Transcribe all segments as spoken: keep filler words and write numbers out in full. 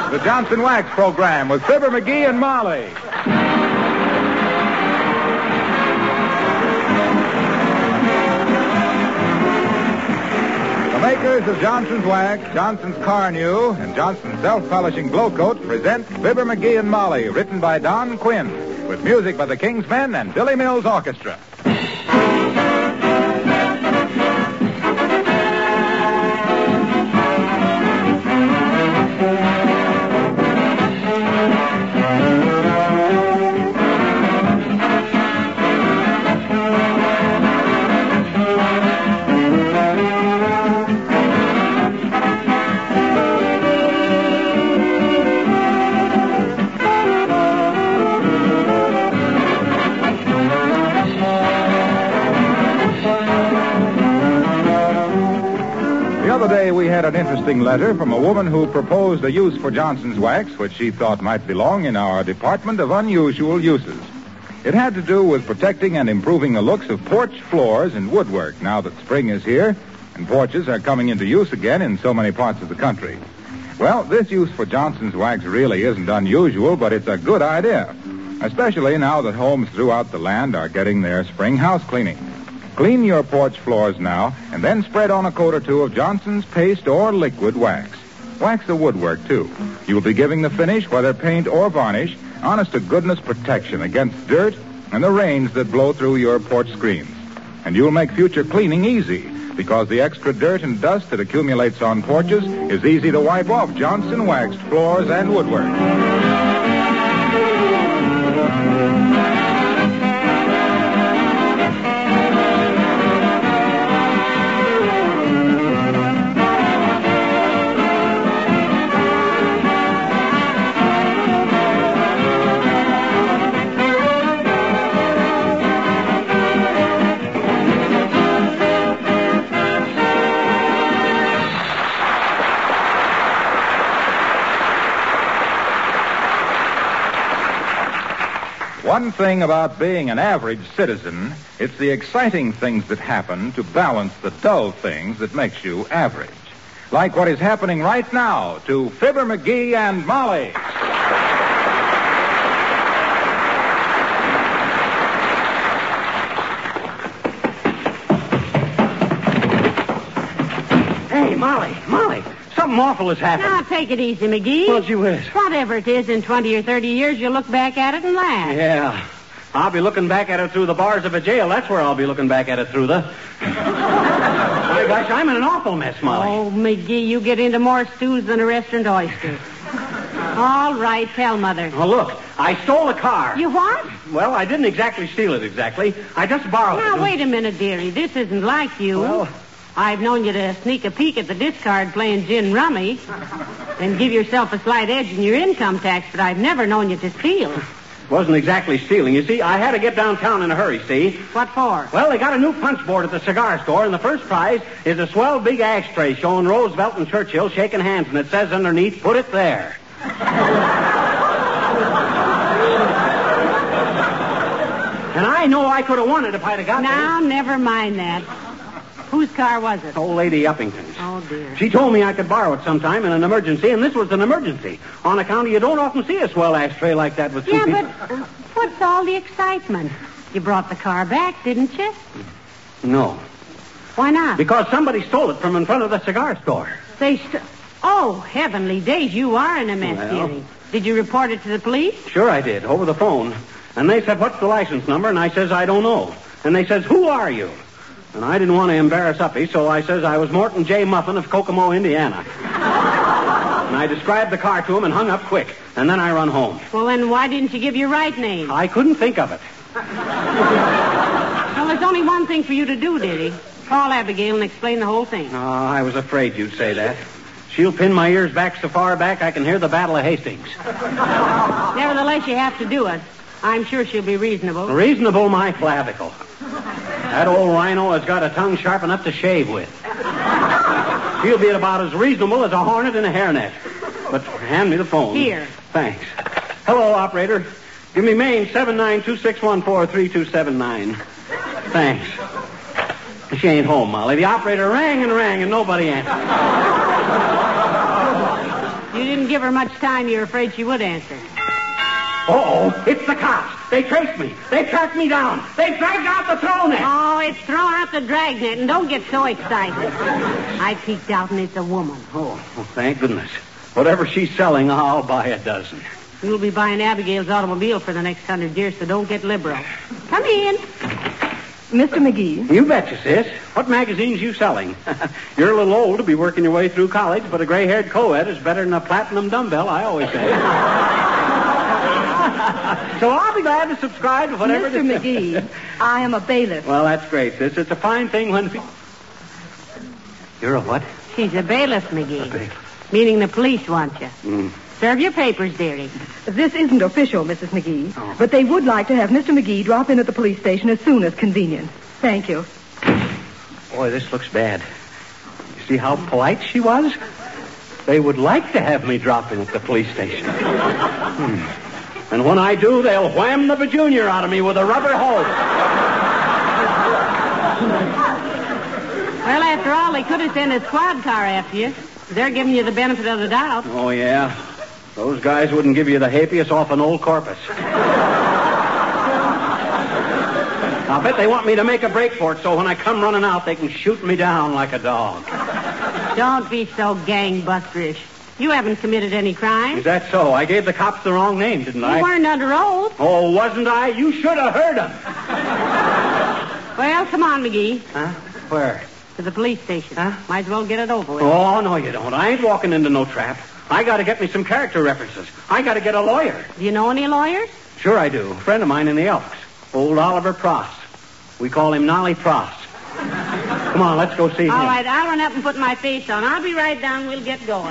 the Johnson Wax Program with Fibber McGee and Molly. The makers of Johnson's Wax, Johnson's Car New, and Johnson's Self-Polishing Glow Coat present Fibber McGee and Molly, written by Don Quinn, with music by the King's Men and Billy Mills Orchestra. We had an interesting letter from a woman who proposed a use for Johnson's Wax, which she thought might belong in our Department of Unusual Uses. It had to do with protecting and improving the looks of porch floors and woodwork now that spring is here and porches are coming into use again in so many parts of the country. Well, this use for Johnson's Wax really isn't unusual, but it's a good idea, especially now that homes throughout the land are getting their spring house cleaning. Clean your porch floors now, and then spread on a coat or two of Johnson's paste or liquid wax. Wax the woodwork, too. You'll be giving the finish, whether paint or varnish, honest-to-goodness protection against dirt and the rains that blow through your porch screens. And you'll make future cleaning easy, because the extra dirt and dust that accumulates on porches is easy to wipe off Johnson waxed floors and woodwork. One thing about being an average citizen, it's the exciting things that happen to balance the dull things that makes you average. Like what is happening right now to Fibber McGee and Molly. Hey, Molly, Molly. Something awful has happened. Now, take it easy, McGee. Well, gee whiz. Whatever it is, in twenty or thirty years, you'll look back at it and laugh. Yeah. I'll be looking back at it through the bars of a jail. That's where I'll be looking back at it through the... My gosh, I'm in an awful mess, Molly. Oh, McGee, you get into more stews than a restaurant oyster. All right, tell Mother. Oh, look, I stole a car. You what? Well, I didn't exactly steal it exactly. I just borrowed now, it. Now, wait a minute, dearie. This isn't like you. Well... I've known you to sneak a peek at the discard playing gin rummy and give yourself a slight edge in your income tax, but I've never known you to steal. Wasn't exactly stealing. You see, I had to get downtown in a hurry, see? What for? Well, they got a new punch board at the cigar store, and the first prize is a swell big ashtray showing Roosevelt and Churchill shaking hands, and it says underneath, put it there. And I know I could have won it if I'd have got Now, there. never mind that. Whose car was it? Old Lady Uppington's. Oh, dear. She told me I could borrow it sometime in an emergency, and this was an emergency. On account of you don't often see a swell ashtray like that with two yeah, people. but uh, what's all the excitement? You brought the car back, didn't you? No. Why not? Because somebody stole it from in front of the cigar store. They st- Oh, heavenly days, you are in a mess, Well. dearie. Did you report it to the police? Sure I did, over the phone. And they said, what's the license number? And I says, I don't know. And they says, who are you? And I didn't want to embarrass Uppy, so I says I was Morton J. Muffin of Kokomo, Indiana. And I described the car to him and hung up quick. And then I run home. Well, then why didn't you give your right name? I couldn't think of it. Well, there's only one thing for you to do, dearie. Call Abigail and explain the whole thing. Oh, I was afraid you'd say that. She'll pin my ears back so far back I can hear the Battle of Hastings. Nevertheless, you have to do it. I'm sure she'll be reasonable. Reasonable, my clavicle. That old rhino has got a tongue sharp enough to shave with. She'll be about as reasonable as a hornet in a hairnet. But hand me the phone. Here. Thanks. Hello, operator. Give me Maine seven nine two six one four three two seven nine. Thanks. She ain't home, Molly. The operator rang and rang and nobody answered. You didn't give her much time. You were afraid she would answer. Uh-oh, it's the cops. They traced me. They tracked me down. They dragged out the throw net. Oh, it's throw out the dragnet, and don't get so excited. I peeked out, and it's a woman. Oh, well, thank goodness. Whatever she's selling, I'll buy a dozen. You'll be buying Abigail's automobile for the next hundred years, so don't get liberal. Come in. Mister McGee. You betcha, sis. What magazines you selling? You're a little old to be working your way through college, but a gray-haired co-ed is better than a platinum dumbbell, I always say. So I'll be glad to subscribe to whatever... Mister McGee, I am a bailiff. Well, that's great, sis. It's a fine thing when... You're a what? She's a bailiff, McGee. A bailiff. Meaning the police want you. Mm. Serve your papers, dearie. This isn't official, Missus McGee, Oh. but they would like to have Mister McGee drop in at the police station as soon as convenient. Thank you. Boy, this looks bad. You see how polite she was? They would like to have me drop in at the police station. Hmm. And when I do, they'll wham the bajunior out of me with a rubber hose. Well, after all, they could have sent a squad car after you. They're giving you the benefit of the doubt. Oh, yeah. Those guys wouldn't give you the habeas off an old corpus. I'll bet they want me to make a break for it so when I come running out, they can shoot me down like a dog. Don't be so gangbusterish. You haven't committed any crime. Is that so? I gave the cops the wrong name, didn't I? You weren't under oath. Oh, wasn't I? You should have heard them. Well, come on, McGee. Huh? Where? To the police station. Huh? Might as well get it over with. Oh, no, you don't. I ain't walking into no trap. I got to get me some character references. I got to get a lawyer. Do you know any lawyers? Sure I do. A friend of mine in the Elks. Old Oliver Pross. We call him Nolly Pross. Come on, let's go see him. All right, I'll run up and put my face on. I'll be right down. We'll get going.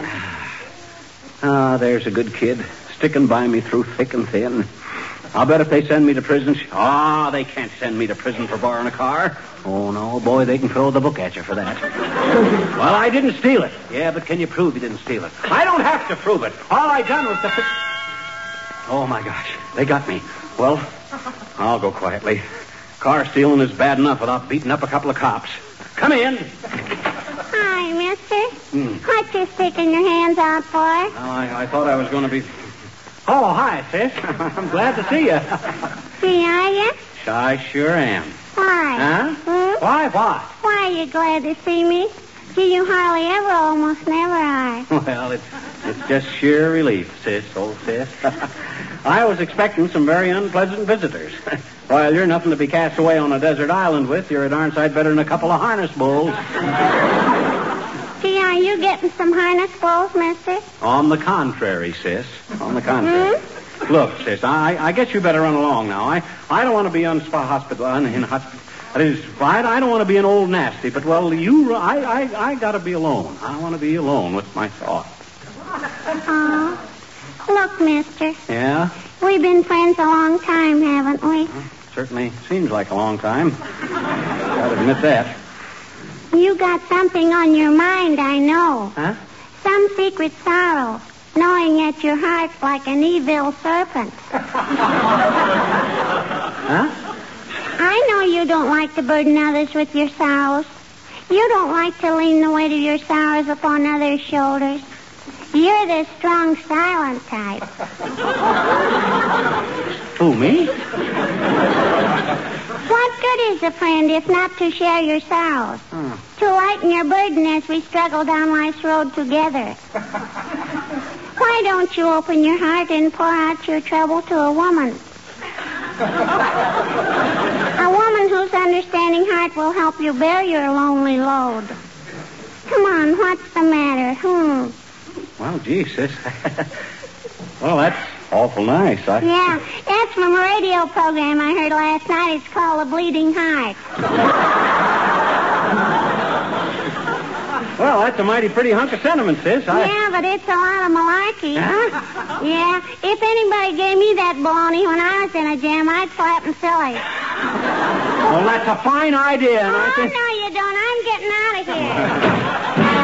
Ah, there's a good kid. Sticking by me through thick and thin. I'll bet if they send me to prison... Sh- ah, they can't send me to prison for borrowing a car. Oh, no, boy, they can throw the book at you for that. Well, I didn't steal it. Yeah, but can you prove you didn't steal it? I don't have to prove it. All I done was to... Fi- oh, my gosh, they got me. Well, I'll go quietly. Car stealing is bad enough without beating up a couple of cops. Come in. Hi, mister. Hmm. What you sticking your hands out for? Oh, I, I thought I was going to be... Oh, hi, sis. I'm glad to see you. See, are you? I sure am. Why? Huh? Hmm? Why, what? Why are you glad to see me? Gee, you hardly ever, almost never are. Well, it's, it's just sheer relief, sis, old sis. I was expecting some very unpleasant visitors. While you're nothing to be cast away on a desert island with, you're a darn sight better than a couple of harness bulls. Gee, are you getting some harness bulls, mister? On the contrary, sis. On the contrary. Hmm? Look, sis, I, I guess you better run along now. I, I don't want to be on spa hospital in, in hospital. That is, I, I don't want to be an old nasty, but well, you, I, I, I got to be alone. I want to be alone with my thoughts. Oh, look, mister. Yeah? We've been friends a long time, haven't we? Certainly seems like a long time. Gotta admit that. You got something on your mind, I know. Huh? Some secret sorrow, gnawing at your heart like an evil serpent. Huh? I know you don't like to burden others with your sorrows. You don't like to lean the weight of your sorrows upon others' shoulders. You're the strong, silent type. Who, me? What good is a friend if not to share your sorrows? Hmm. To lighten your burden as we struggle down life's road together. Why don't you open your heart and pour out your trouble to a woman? A woman whose understanding heart will help you bear your lonely load. Come on, what's the matter? Hmm. Well, gee, sis. Well, that's awful nice. I... Yeah, that's from a radio program I heard last night. It's called The Bleeding Heart. Well, that's a mighty pretty hunk of sentiment, sis. I... Yeah, but it's a lot of malarkey. Huh? Yeah, if anybody gave me that baloney when I was in a jam, I'd slap him silly. Well, that's a fine idea. And I Oh, think... no, you don't. I'm getting out of here.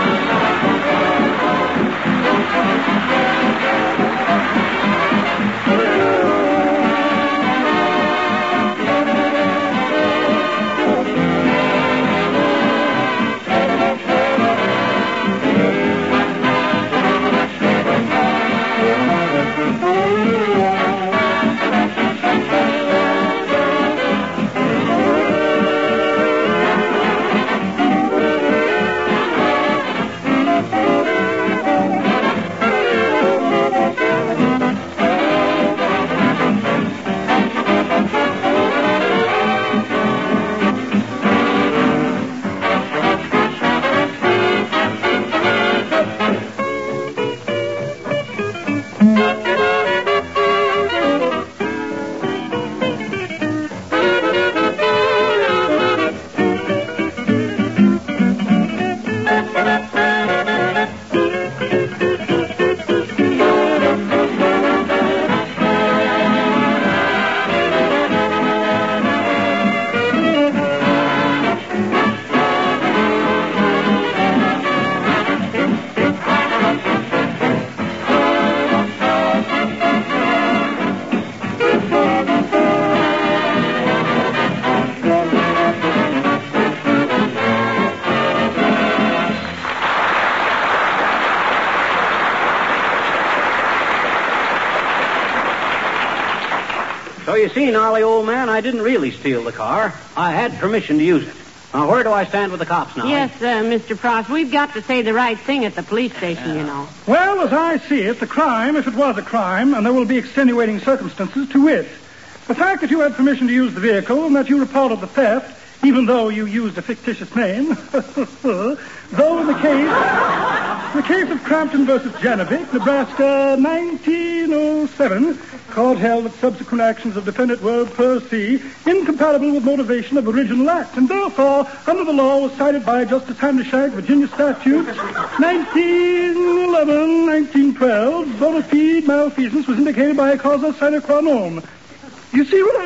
you see, Nolly, old man, I didn't really steal the car. I had permission to use it. Now, where do I stand with the cops, Nolly? Yes, uh, Mister Frost, we've got to say the right thing at the police station, yeah. you know. Well, as I see it, the crime, if it was a crime, and there will be extenuating circumstances to it. The fact that you had permission to use the vehicle and that you reported the theft, even though you used a fictitious name, though in the case, in the case of Crampton versus Janovic, Nebraska, nineteen oh seven, court held that subsequent actions of defendant were per se incompatible with motivation of original act, and therefore, under the law was cited by Justice Handishak, Virginia statutes, nineteen eleven, nineteen twelve, bona fide malfeasance was indicated by a causa sine qua non. You see what I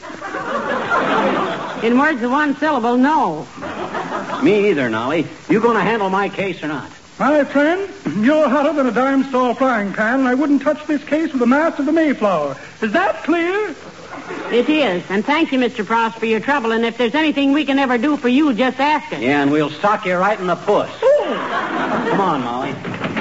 mean? In words of one syllable, no. Me either, Nolly. You going to handle my case or not? My friend, you're hotter than a dime store frying pan, and I wouldn't touch this case with the mast of the Mayflower. Is that clear? It is. And thank you, Mister Frost, for your trouble. And if there's anything we can ever do for you, just ask us. Yeah, and we'll sock you right in the puss. Ooh. Come on, Molly.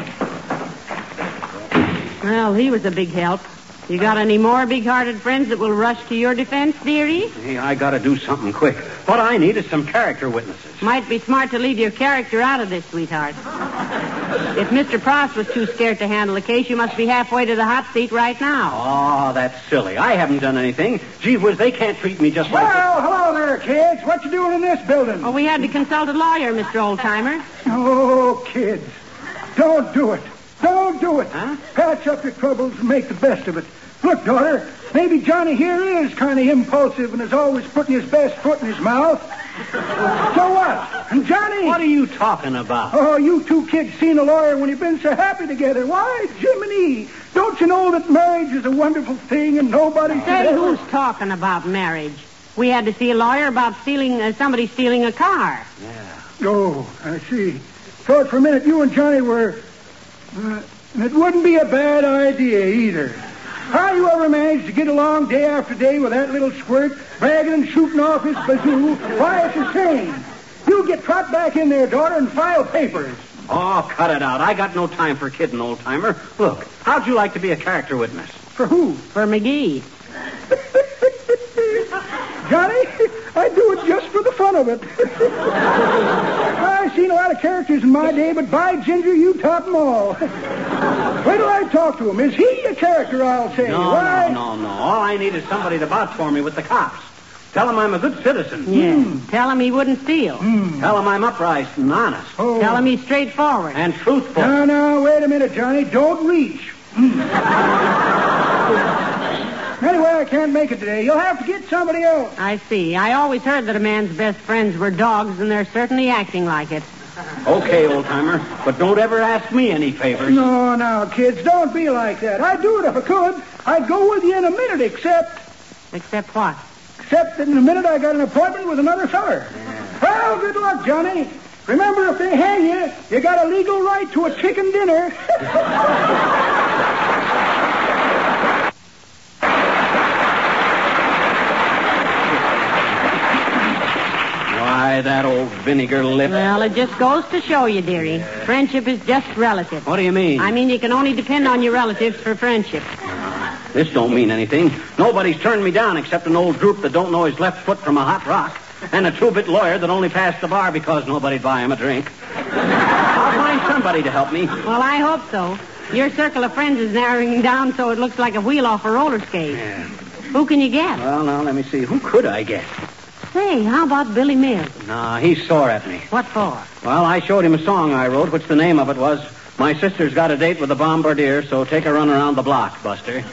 Well, he was a big help. You got any more big-hearted friends that will rush to your defense, dearie? Hey, I got to do something quick. What I need is some character witnesses. Might be smart to leave your character out of this, sweetheart. If Mister Frost was too scared to handle the case, you must be halfway to the hot seat right now. Oh, that's silly. I haven't done anything. Gee whiz, they can't treat me just like well, this. Well, hello there, kids. What you doing in this building? Oh, we had to consult a lawyer, Mister Oldtimer. Oh, kids. Don't do it. Don't do it. Huh? Patch up your troubles and make the best of it. Look, daughter, maybe Johnny here is kind of impulsive and is always putting his best foot in his mouth. So what? And Johnny... What are you talking about? Oh, you two kids seen a lawyer when you've been so happy together. Why, Jiminy, don't you know that marriage is a wonderful thing and nobody should Say, ever... who's talking about marriage? We had to see a lawyer about stealing, uh, somebody stealing a car. Yeah. Oh, I see. Thought for a minute you and Johnny were... Uh, and it wouldn't be a bad idea either. How you ever managed to get along day after day with that little squirt, bragging and shooting off his bazoo, why, it's insane. You get trot back in there, daughter, and file papers. Oh, cut it out. I got no time for kidding, old-timer. Look, how'd you like to be a character witness? For who? For McGee. Johnny, I do it just for the fun of it. I've seen a lot of characters in my day, but by ginger, you top them all. Wait till I talk to him. Is he a character, I'll say? No, Why? no, no, no. All I need is somebody to vouch for me with the cops. Tell him I'm a good citizen. Yeah. Mm. Tell him he wouldn't steal. Mm. Tell him I'm upright and honest. Oh. Tell him he's straightforward. And truthful. No, no, wait a minute, Johnny. Don't reach. Anyway, I can't make it today. You'll have to get somebody else. I see. I always heard that a man's best friends were dogs, and they're certainly acting like it. Okay, old-timer, but don't ever ask me any favors. No, no, kids, don't be like that. I'd do it if I could. I'd go with you in a minute, except... Except what? Except that in a minute I got an appointment with another feller. Yeah. Well, good luck, Johnny. Remember, if they hang you, you got a legal right to a chicken dinner. Why, that old vinegar lip. Well, it just goes to show you, dearie. Friendship is just relative. What do you mean? I mean, you can only depend on your relatives for friendship. This don't mean anything. Nobody's turned me down except an old droop that don't know his left foot from a hot rock, and a two-bit lawyer that only passed the bar because nobody'd buy him a drink. I'll find somebody to help me. Well, I hope so. Your circle of friends is narrowing down so it looks like a wheel off a roller skate. Yeah. Who can you get? Well, now, let me see. Who could I get? Say, how about Billy Mills? No, he's sore at me. What for? Well, I showed him a song I wrote, which the name of it was, My Sister's Got a Date with the Bombardier, so take a run around the block, Buster.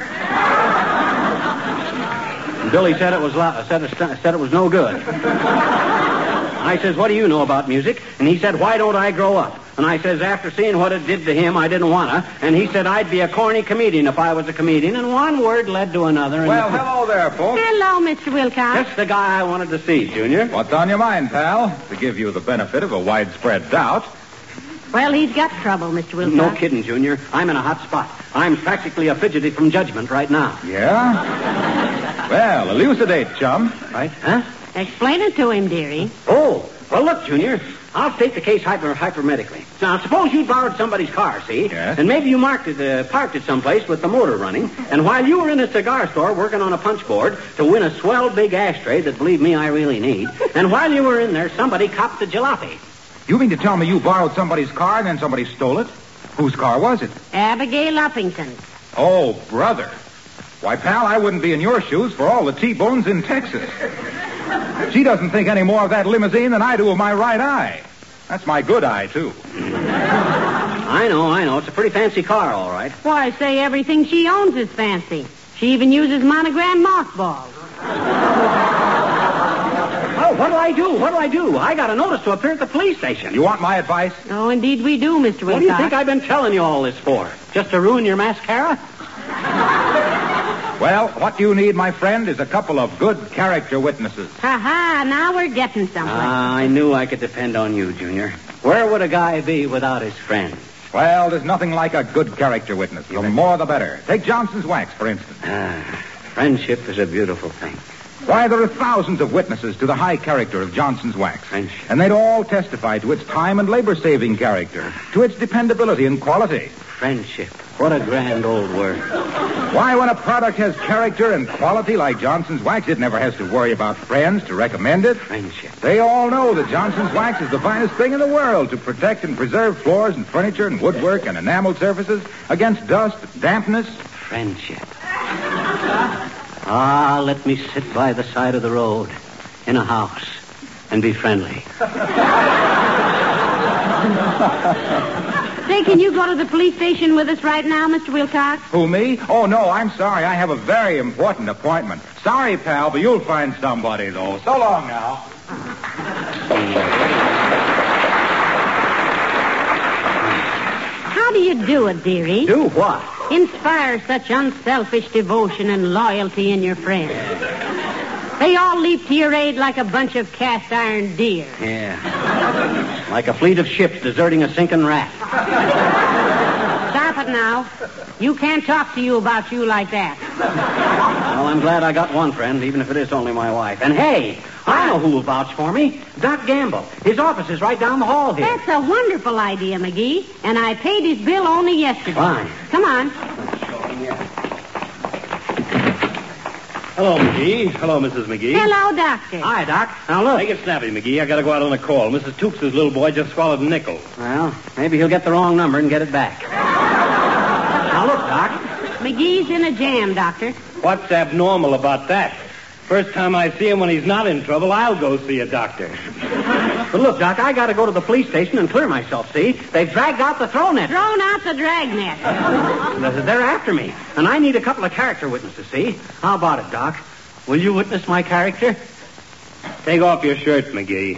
Billy said it was lo- said, it, said it was no good. I says, what do you know about music? And he said, why don't I grow up? And I says, after seeing what it did to him, I didn't want to. And he said, I'd be a corny comedian if I was a comedian. And one word led to another. And Well, hello there, folks. Hello, Mister Wilcox. That's the guy I wanted to see, Junior. What's on your mind, pal? To give you the benefit of a widespread doubt. Well, he's got trouble, Mister Wilcox. No kidding, Junior. I'm in a hot spot. I'm practically a fidgety from judgment right now. Yeah? Well, elucidate, chum. Right? Huh? Explain it to him, dearie. Oh, well, look, Junior. I'll state the case hyper hypermedically. Now, suppose you borrowed somebody's car, see? Yes. And maybe you marked it, uh, parked it someplace with the motor running, and while you were in a cigar store working on a punch board to win a swell big ashtray that, believe me, I really need, and while you were in there, somebody copped a jalopy. You mean to tell me you borrowed somebody's car and then somebody stole it? Whose car was it? Abigail Uppington. Oh, brother. Why, pal, I wouldn't be in your shoes for all the T-bones in Texas. She doesn't think any more of that limousine than I do of my right eye. That's my good eye, too. I know, I know. It's a pretty fancy car, all right. Why, say everything she owns is fancy. She even uses monogram mothballs. Oh, what'll I do? What'll I do? I got a notice to appear at the police station. You want my advice? Oh, indeed we do, Mister Wilcox. What do you think I've been telling you all this for? Just to ruin your mascara? Well, what you need, my friend, is a couple of good character witnesses. Ha-ha, now we're getting somewhere. Ah, I knew I could depend on you, Junior. Where would a guy be without his friends? Well, there's nothing like a good character witness. The more the better. Take Johnson's Wax, for instance. Ah, friendship is a beautiful thing. Why, there are thousands of witnesses to the high character of Johnson's Wax. Friendship. And they'd all testify to its time and labor-saving character, to its dependability and quality. Friendship. What a grand old word. Why, when a product has character and quality like Johnson's Wax, it never has to worry about friends to recommend it. Friendship. They all know that Johnson's Wax is the finest thing in the world to protect and preserve floors and furniture and woodwork and enamel surfaces against dust, dampness. Friendship. Ah, let me sit by the side of the road in a house and be friendly. Say, can you go to the police station with us right now, Mister Wilcox? Who, me? Oh, no, I'm sorry. I have a very important appointment. Sorry, pal, but you'll find somebody, though. So long now. How do you do it, dearie? Do what? Inspire such unselfish devotion and loyalty in your friends. They all leap to your aid like a bunch of cast iron deer. Yeah. Like a fleet of ships deserting a sinking raft. Stop it now. You can't talk to you about you like that. Well, I'm glad I got one friend, even if it is only my wife. And hey, I know who will vouch for me. Doc Gamble. His office is right down the hall here. That's a wonderful idea, McGee. And I paid his bill only yesterday. Fine. Come on. Hello, McGee. Hello, Missus McGee. Hello, Doctor. Hi, Doc. Now, look. Make it snappy, McGee. I gotta go out on a call. Missus Toops' little boy just swallowed a nickel. Well, maybe he'll get the wrong number and get it back. Now, look, Doc. McGee's in a jam, Doctor. What's abnormal about that? First time I see him when he's not in trouble, I'll go see a doctor. But look, Doc, I gotta go to the police station and clear myself, see? They've dragged out the throw net. Thrown out the dragnet. They're after me. And I need a couple of character witnesses, see? How about it, Doc? Will you witness my character? Take off your shirt, McGee.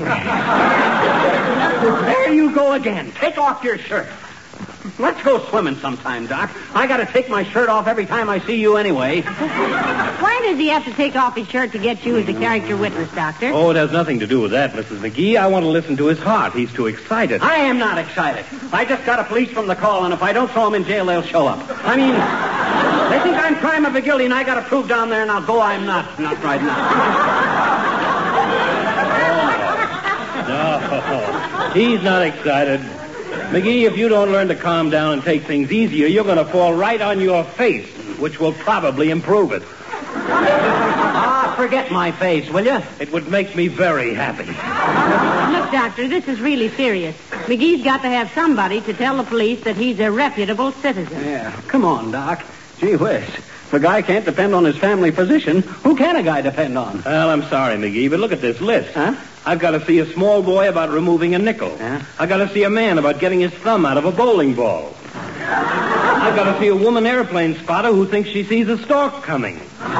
There you go again. Take off your shirt. Let's go swimming sometime, Doc. I gotta take my shirt off every time I see you anyway. Why does he have to take off his shirt to get you as a character witness, Doctor? Oh, it has nothing to do with that, Missus McGee. I want to listen to his heart. He's too excited. I am not excited. I just got a police from the call, and if I don't throw him in jail, they'll show up. I mean, they think I'm prime of a guilty, and I gotta prove down there, and I'll go I'm not. Not right now. No, he's not excited. McGee, if you don't learn to calm down and take things easier, you're going to fall right on your face, which will probably improve it. Ah, forget my face, will you? It would make me very happy. Look, Doctor, this is really serious. McGee's got to have somebody to tell the police that he's a reputable citizen. Yeah, come on, Doc. Gee whiz. If a guy can't depend on his family physician, who can a guy depend on? Well, I'm sorry, McGee, but look at this list. Huh? I've got to see a small boy about removing a nickel. Yeah? I've got to see a man about getting his thumb out of a bowling ball. I've got to see a woman airplane spotter who thinks she sees a stork coming.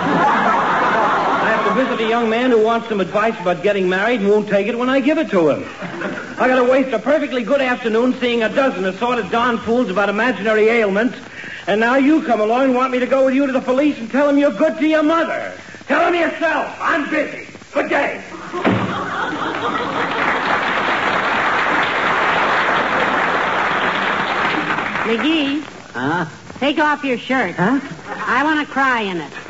I have to visit a young man who wants some advice about getting married and won't take it when I give it to him. I got to waste a perfectly good afternoon seeing a dozen assorted darn fools about imaginary ailments, and now you come along and want me to go with you to the police and tell them you're good to your mother. Tell them yourself. I'm busy. Good day. McGee, Huh? take off your shirt. Huh? I want to cry in it.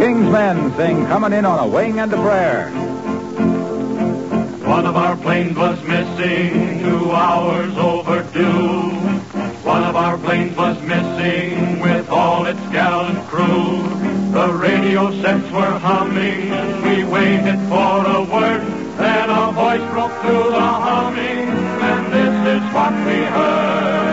King's Men sing Coming In on a Wing and a Prayer. One of our planes was missing, two hours overdue. One of our planes was missing with all its gallant crew. The radio sets were humming, we waited for a word. Then a voice broke through the humming, and this is what we heard.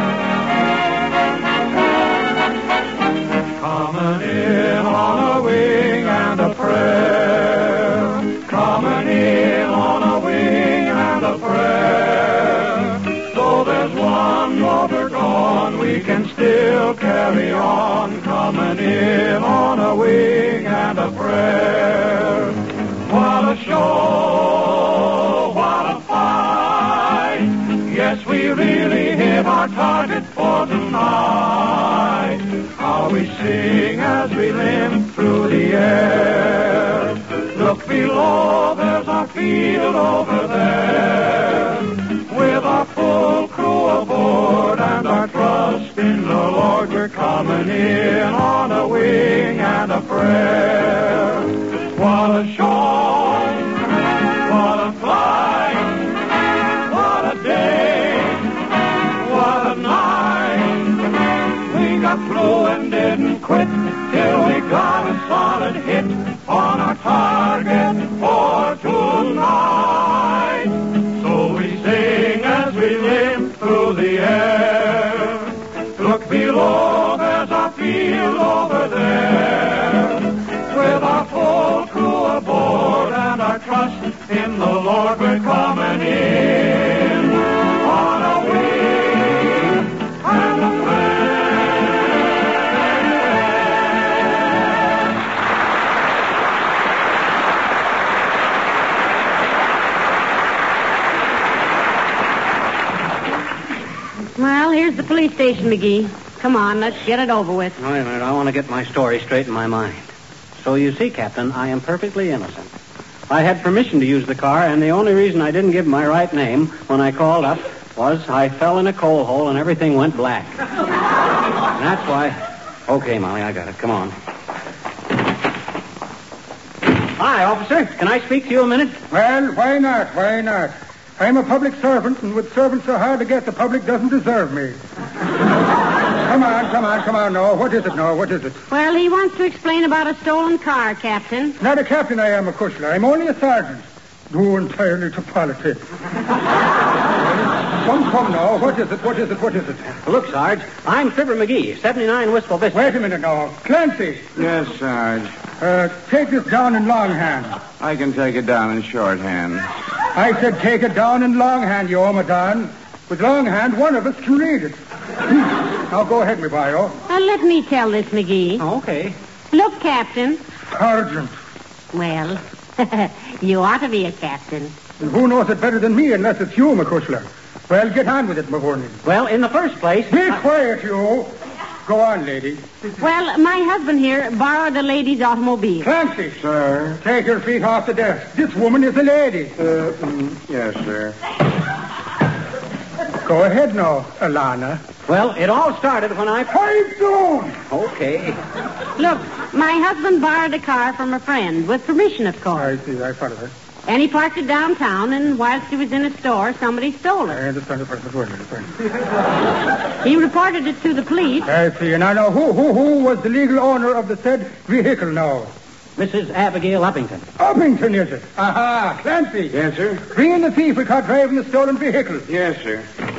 Coming in on a wing and a prayer. Coming in on a wing and a prayer. Though there's one motor gone, we can still carry on. Coming in on a wing and a prayer. What a show, what a fight. Yes, we really hit our target for tonight. How we sing as we limp through the air. Look below, there's our field over there. With our full crew aboard and our trust in the Lord, we're coming in on a wing and a prayer. What a show, what a flight, what a day, what a night. We got through and didn't quit till we got a solid hit on our target for tonight. So we sing as we limp through the air. Look below, there's our field over there. With our full crew aboard and our trust in the Lord, we're coming in on a wing and a Well, here's the police station, McGee. Come on, let's get it over with. Wait a minute, I want to get my story straight in my mind. So you see, Captain, I am perfectly innocent. I had permission to use the car, and the only reason I didn't give my right name when I called up was I fell in a coal hole and everything went black. And that's why... Okay, Molly, I got it. Come on. Hi, officer. Can I speak to you a minute? Well, why not? Why not? I'm a public servant, and with servants so hard to get, the public doesn't deserve me. Come on, come on, come on, Noah. What is it, Noah? What is it? Well, he wants to explain about a stolen car, Captain. Not a captain I am, a Kushler. I'm only a sergeant. Due entirely to politics. Come, come, Noah. What is it? What is it? What is it? Look, Sarge, I'm Fibber McGee, seventy-nine Wistful Vista. Wait a minute, Noah. Clancy. Yes, Sarge. Uh, take this down in longhand. I can take it down in shorthand. I said take it down in longhand, you Omadon. With longhand, one of us can read it. Now go ahead, me bio. Uh, let me tell this, McGee. Oh, okay. Look, Captain. Sergeant. Well, you ought to be a captain. And who knows it better than me unless it's you, McCushler? Well, get on with it, Mahoney. Well, in the first place... Be I... quiet, you. Go on, lady. Well, my husband here borrowed a lady's automobile. Clancy. Sir? Take your feet off the desk. This woman is a lady. Uh, mm, yes, sir. Go ahead now, Alana. Well, it all started when I... Pipe down! Okay. Look, my husband borrowed a car from a friend, with permission, of course. I see, I follow her. And he parked it downtown, and whilst he was in a store, somebody stole it. I understand the first word, friend. He reported it to the police. I see, and I know who, who, who was the legal owner of the said vehicle now. Missus Abigail Uppington. Uppington, is it? Aha, Clancy. Yes, sir? Bring in the thief we caught driving the stolen vehicle. Yes, sir.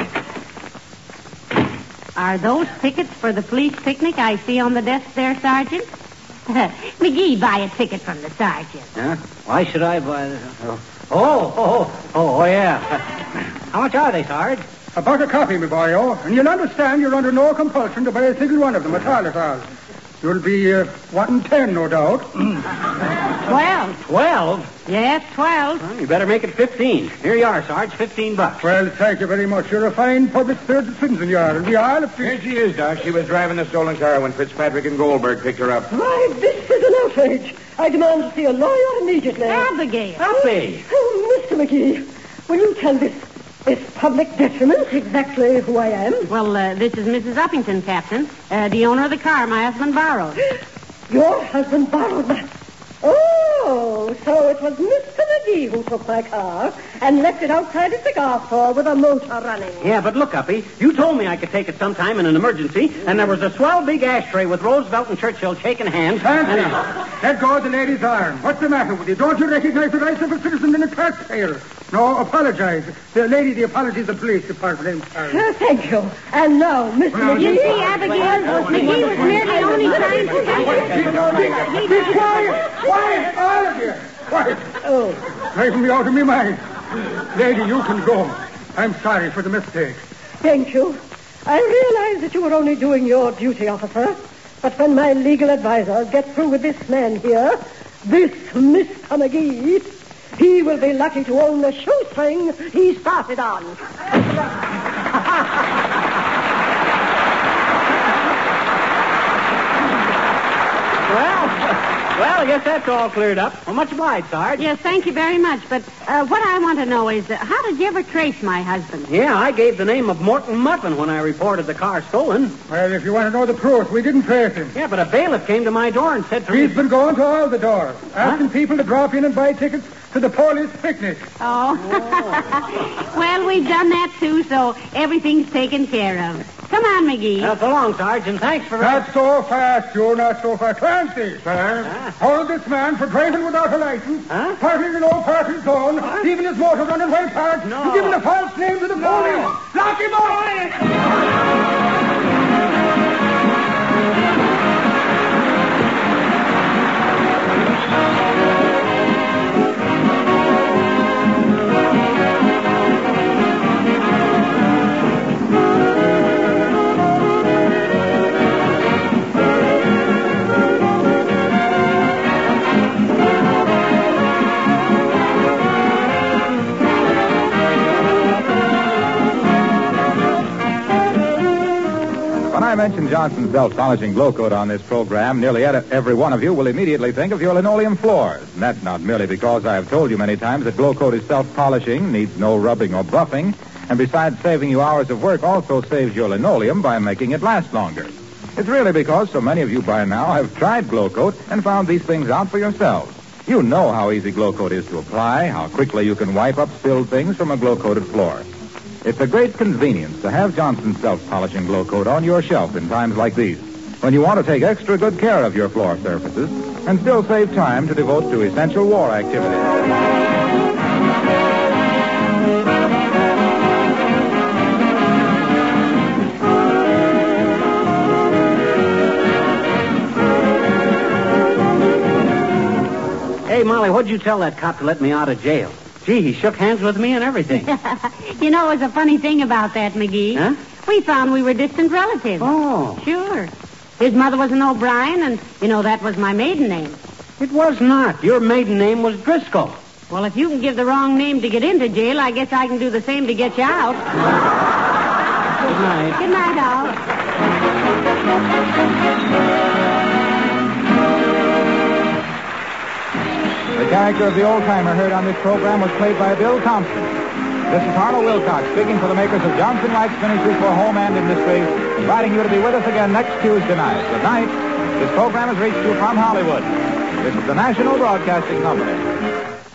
Are those tickets for the police picnic I see on the desk there, Sergeant? McGee, buy a ticket from the sergeant. Huh? Why should I buy this? Oh, oh, oh, oh, oh, yeah. How much are they, Sarge? About a copy, me boy, and you'll understand you're under no compulsion to buy a single one of them at all, at all. You'll be uh, wanting ten, no doubt. Twelve. Twelve? Yes, twelve. Well, you better make it fifteen. Here you are, Sarge, fifteen bucks. Well, thank you very much. You're a fine public spirited citizen, you are. And we are... Here she is, Doc. She was driving the stolen car when Fitzpatrick and Goldberg picked her up. Why, this is an outrage. I demand to see a lawyer immediately. Abigail. Happy. Oh, Mister McGee, will you tell this, this public detriment exactly who I am? Well, uh, this is Missus Uppington, Captain, uh, the owner of the car my husband borrowed. Your husband borrowed my... Oh, so it was Mister McGee who took my car and left it outside a cigar store with a motor running. Yeah, but look, Uppy, you told me I could take it sometime in an emergency, and there was a swell big ashtray with Roosevelt and Churchill shaking hands. Nancy, let go of the lady's arm. What's the matter with you? Don't you recognize the rights of a citizen and a taxpayer? No, apologize. The lady, the apology of the police department. I'm sorry. Oh, thank you. And now, Mister Well, McGee. you See, Abigail, McGee was merely only trying to... Be quiet! Quiet! All of you! Quiet! Oh. Driving me out of my mind. Lady, you can go. I'm sorry for the mistake. Thank you. I realize that you were only doing your duty, officer. But when my legal advisors get through with this man here, this Mister McGee, he will be lucky to own the shoestring he started on. Well, well, I guess that's all cleared up. Well, much obliged, Sarge. Yes, thank you very much. But uh, what I want to know is, uh, how did you ever trace my husband? Yeah, I gave the name of Morton Muffin when I reported the car stolen. Well, if you want to know the truth, we didn't trace him. Yeah, but a bailiff came to my door and said to He's me... been going to all the doors, asking people to drop in and buy tickets to the police picnic. Oh. Well, we've done that, too, so everything's taken care of. Come on, McGee. Well, so long, Sarge, and thanks for... Not so fast, Joe, not so fast. Clancy, sir. Huh? Hold this man for driving without a license, Huh? parking in no parking zone, leaving his motor running while parked, No. and giving a false name to the police. Lock him up! When I mention Johnson's self-polishing glow coat on this program, nearly ed- every one of you will immediately think of your linoleum floors. And that's not merely because I have told you many times that glow coat is self-polishing, needs no rubbing or buffing, and besides saving you hours of work, also saves your linoleum by making it last longer. It's really because so many of you by now have tried glow coat and found these things out for yourselves. You know how easy glow coat is to apply, how quickly you can wipe up spilled things from a glow-coated floor. It's a great convenience to have Johnson's self-polishing glow coat on your shelf in times like these, when you want to take extra good care of your floor surfaces and still save time to devote to essential war activities. Hey, Molly, what'd you tell that cop to let me out of jail? Gee, he shook hands with me and everything. You know, it was a funny thing about that, McGee. Huh? We found we were distant relatives. Oh. Sure. His mother was an O'Brien, and, you know, that was my maiden name. It was not. Your maiden name was Driscoll. Well, if you can give the wrong name to get into jail, I guess I can do the same to get you out. Good night. Good night, Al. The character of the old-timer heard on this program was played by Bill Thompson. This is Harlow Wilcox speaking for the makers of Johnson Wax Finishes for Home and Industry, inviting you to be with us again next Tuesday night. Good night. This program has reached you from Hollywood. This is the National Broadcasting Company.